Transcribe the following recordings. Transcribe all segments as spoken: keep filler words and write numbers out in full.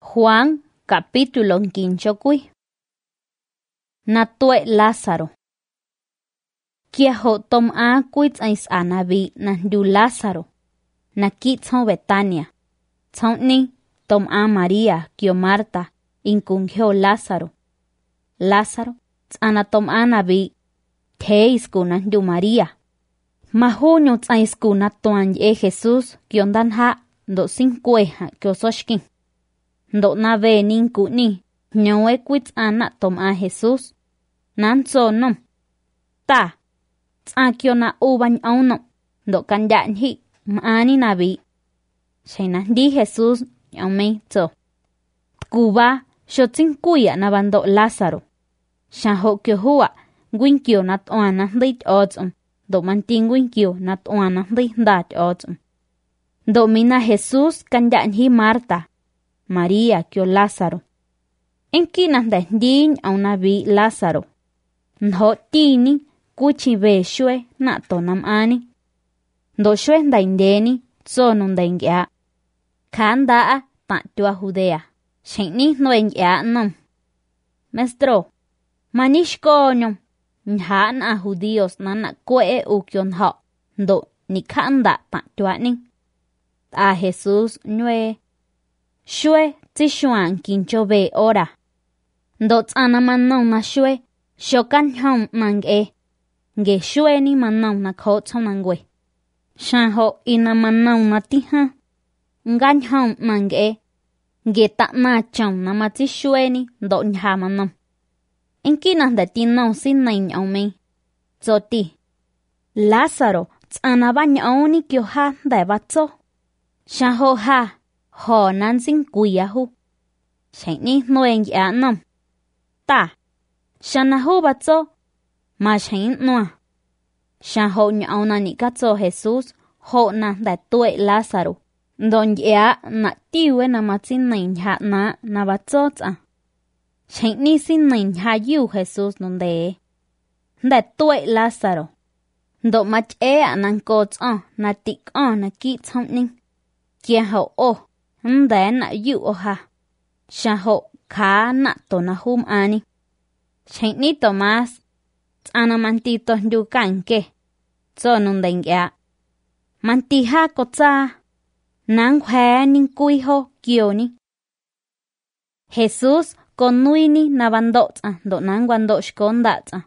Juan capítulo quincho kui. Natue Lázaro. Kia ho tom a kuits ais anabi na du Lázaro. Na kit son Betania. Son ni tom a María kio Marta inkungyo Lázaro. Lázaro tsana tom a nabi teisku na du María. Mahunyo tsaisku na tuan ye Jesús kio danha do sinkweha kio soshkin. Do na ve ninku ni nyowe kuits ana tom a Jesús. Nanso nom. Ta. Tsa kio na uban auno. Do kanyan hi maani nabi. Shaina di Jesús yaume to. Kuba shotsin kuya na bando Lázaro. Shaho kio hua gwinkyo na tuana dit odzum. Do manting gwinkyo na tuana dit dat odzum. Do mina Jesús kanyan hi Marta. María kio Lázaro. Enki nanda din au nabi Lázaro. Nho tini kuchi ve shue na tonam ani. Do shue ndaindeni so nundengya. Kanda a ta tua Judea. Sheni noengya nom. Mestro. Manishko nyom. Nhan a judíos na na kwe ukyon ho. Do ni kanda ta tua ning. A Jesús nyue. Shue tishuan kincho ve ora. Do tsana manong na shue. Shokan hong mange. Nge shue ni manong na kotso nangwe. Shaho ina manong na tiha. Ngan hong mange. Nge ta na chong na mati shue ni do nha manong. Inki na da tinong sin na inyaw me. Zoti. Lázaro tsana ba nyaw ni kyo ha da batso. Shaho ha. Ho nansin kuya hu. Shani noeng ya nom. Ta. Shana hu batso. Ma shan noa. Shan ho nyaw na ni katso Jesús. Ho na da tue Lázaro. Don ya na tiwe na matsin na inha na na batso tsa. Shani sin na inha yu Jesús nonde. Da tue Lázaro. Do mach e anan kots on na tik on na kit something. Kia ho oh. Nda na yu oha. Shaho ka na to na hum ani. Shani Tomás. Tsana mantito yu kanke. So nundengya. Mantiha kotsa. Nang hwe ning kui ho kyo ni. Jesús konui ni nabando tsa. Do nang wando shkonda tsa.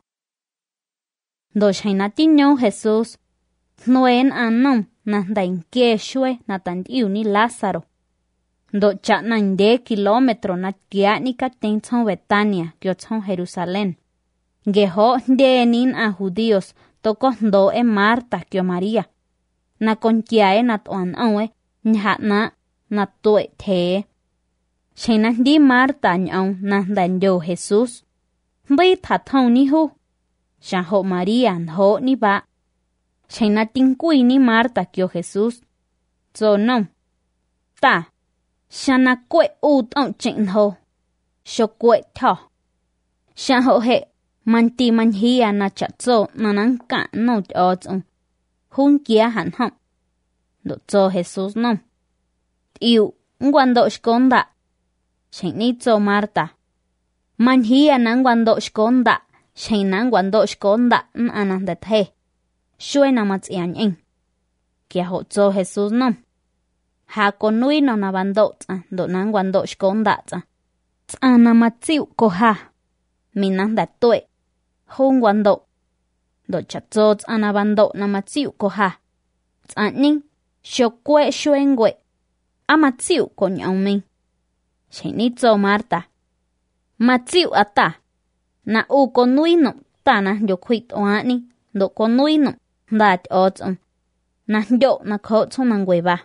Do shaina tinyo Jesús. Nuen anom na dainke shue na tandiu ni Lázaro. Do cha nande kilometro na kia ni ka tenchon Betania kyo chon Jerusalén. Geho de nin a judíos toko do e Marta kyo María. Na konkia e na tuan awe nha na na tue te. Shena di Marta nyaw na danyo Jesús. Mbai tatong ni hu. Shaho María nho ni ba. Shena tingkui ni Marta kyo Jesús. So no. Ta. Shana kwe ut on chen ho. Sho kwe to. Shan ho he. Manti manhia na chatso nananka no odzon. Hun kia han hon. Do tso Jesús no. Iu, nguando shkonda. Shen ni tso Marta. Manhia nan nguando shkonda. Shen nan nguando shkonda nanandet he. Shue na matsian en. Kia ho tso Jesús no. Ha konui no na bando tsa do nang wando shkonda tsa. Tsa na matsiu ko ha. Minan da tue. Hong wando. Do chatso tsa na bando na matsiu ko ha. Tsa ning. Shokwe shuengwe. A matsiu ko nyaw ming. Shenitso Marta. Matsiu ata. Na u konui no. Ta na yo kwit oani. Do konui no. Dat otzom. Na yo na kotso nangwe ba.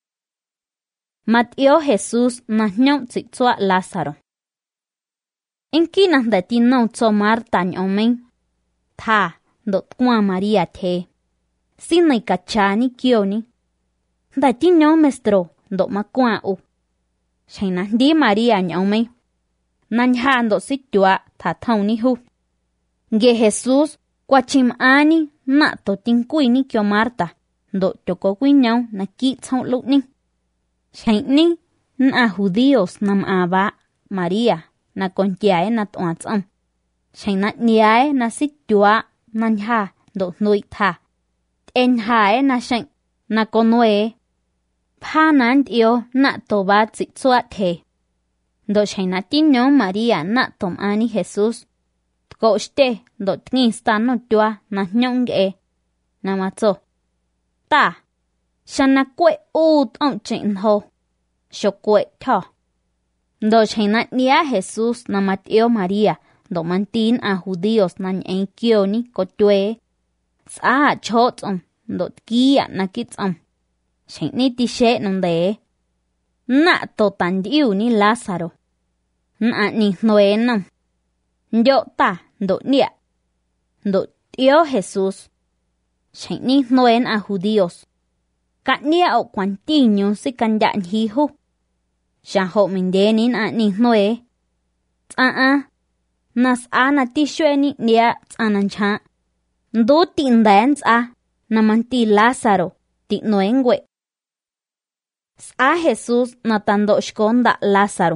Matio Jesús na nyom tsitsua Lázaro. Inki na dati no tso Marta nyomen. Ta, do tkwa María te. Sinay kachani kyo ni. Dati nyom mestro, do makwa u. Shaina di María nyomen. Nanya do situa ta tauni hu. Ge Jesús kwa chim ani na to tinkui ni kyo Marta. Do toko kwinyaw na ki tsong luk ni. Shaini na judíos nam aba María na con yae na tuan tsam. Cheng na niae na sit tua nan ha do nui tha. En hae na cheng na con nue. Pa nan tio na to ba tsi tsua the. Do cheng na tin nyo María na tom ani Jesus. Ko shte do tngin sta no tua na nyong e. Na matso. Ta. Shan na kwe u tong cheng ho. Sho kwe tho. Do cheng na nia Jesus na matio María. Do mantin a judíos na nyen kyo ni ko tue. Sa chot om. Do tkia na kits om. Cheng ni ti she nung de. Na to tan diu ni Lázaro. Na ni noe nam. Yo ta do nia. Do tio Jesus. Cheng ni noen a judíos. Ka nia o kwantinyo si kanya hi hu. Sha ho min de nin a ni noe. Tsa a. Nas a na ti shue ni nia tsa nan cha. Do tin den tsa. Naman ti Lázaro. Ti noen gwe. Sa Jesus na tando shkonda Lázaro.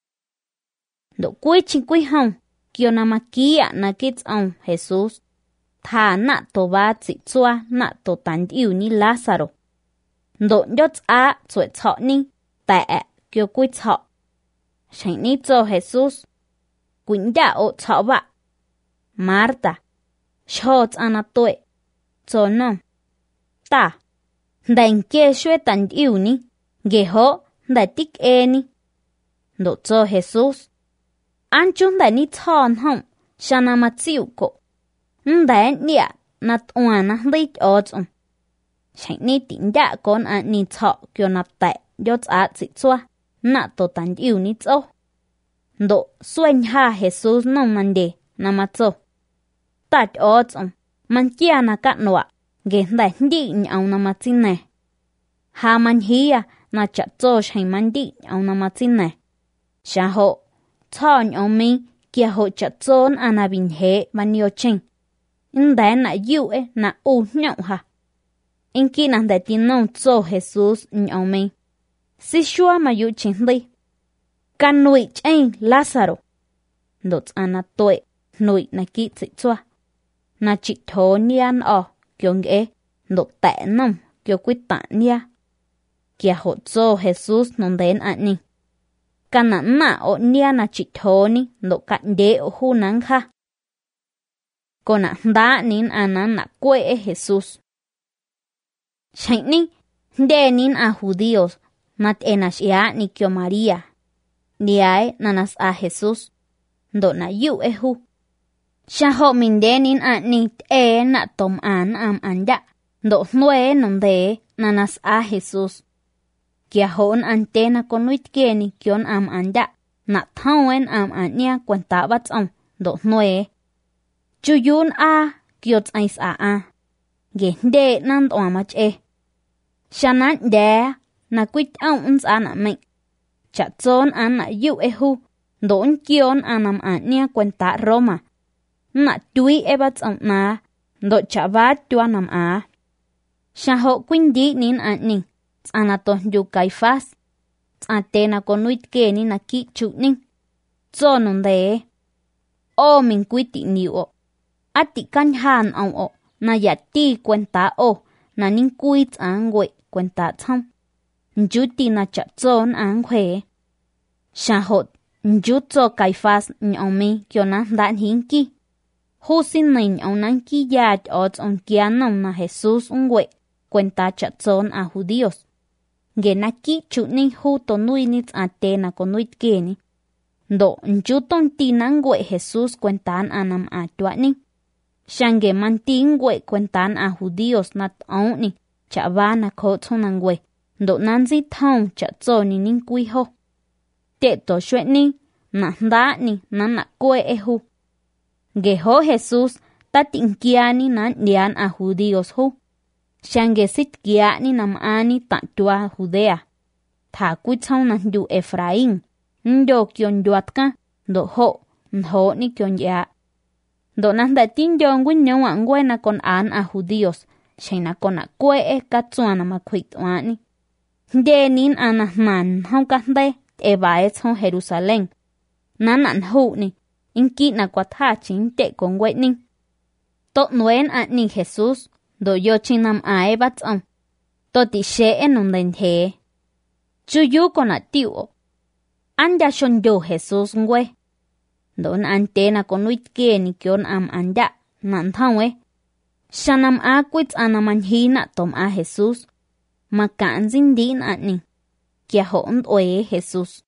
Do kui chin kui hong. Kyo na makia na kits on Jesus. Tha na to ba tsi tsua na to tan diu ni Lázaro. Do nhot a tsue tso ni. Ta e kyo kui tso. Sheng ni tso Jesus. Quỳnh da o tso ba. Marta. Sho tsa na tue. Tso no. Ta. Đành kê shue tan diu ni. Ge ho. Đài tích e ni. Do tso Jesus. An chung đài ni thon hong. Sha na ma tsiu ko. Đài nia. Na tua na lit o tsum. Sheng ni tin da con an ni tso. Kyo nap tại. Yot a tsi tsua. Na to tan diu ni tso. Do suen ha Jesus no mande. Na ma tso. Tat o tsum. Man kia na kat noa. Ge đài ndi nhau na ma tsin ne. Ha man hiya. Na cha tso sheng man di nhau na ma tsin ne. Sha ho. Tso nhau mi. Kia ho cha tso na na bin he. Man yo ching. In đài na yu e. Na u nhau ha. In ki na đài tin nông tso Jesus nhau mi. Si shua ma yu ching li. Kan nui ching Lázaro. Do tsa na tue. Nui na ki tsi tsua. Na chi thô nian o. Kyo nge. Do tệ nông. Kyo quy ta nia. Kia ho tso Jesus non den a ni. Kan na na o nia na chi thô ni. Do kan de o hu nang ha. Ko na da nin ana na kwe e Jesus. Sheng ni. De nin a judíos. Mat enash ya ni kyo María. Niae nanas a Jesus. Do na yu e hu. Sha ho min de nin a ni e na tom an am anda. Do nue non de nanas a Jesus. Kia hoon ante na konuit ke ni kyon am anda. Na thawen am ania kwenta bats om. Do nue. Chuyun a kyot ais a a. Ge de nan to amach e. Sha nan de na kwit ang uns ana meng. Cha tson an na yu e hu. Doon kyon anam ania kwenta Roma. Na tui e bats om na. Do cha vat tua nam a. Sha ho kwindi nin an ning. Tsana to yu Caifás. Tsate na konuit ke ni na ki chuk ning. Tso non de. O min kwiti ni o. Ati kan han ang o. Na yati kwenta o. Na ning kwit ang we kwenta tsam. Njuti na cha tson ang kwe. Sha ho. Njutso Caifás nyong mi kyo na dan hinki. Husin na nyong nang ki yat ots on kianom na Jesus ungwe. Kwenta cha tson a judíos. Ge na ki chutning hu to nui nits ate na konuit ke ni. Do njuton tinangwe Jesus kwentan anam atwa ni. Shange mantingwe kwentan a judíos nat on ni. Cha va na kotsonangwe. Do nanzi thong cha tso ni ning kui ho. Te to shwe ni. Na da ni na na kwe e hu. Ge ho Jesus ta tinkia ni na nian a judíos hu. Shange sit kia ni nam ani ta tua Judea. Tha kuitsong na yu Efraín. Ndo kyon yuatka. Do ho. Nho ni kyon ya. Do na da tin yon win yon wangwe na kon an a judíos. Shay na kon a kwe e katsuana makwit wani. de nín ana nan hong cande e bae chong Jerusalén. Nan an hu ni, inki na kwatha chin te con we ning. To nuen an ni Jesús, do yo chinam ae bat ang. To ti she en un den the. Chu yu con a tiu. An ya shon yo Jesús ngwe. Don an te na con wit ke ni kion am an ya, nan thang we. Shanam a quits anaman hina tom a Jesús. Makaan zindin an ni. Kia hoon oe Jesús.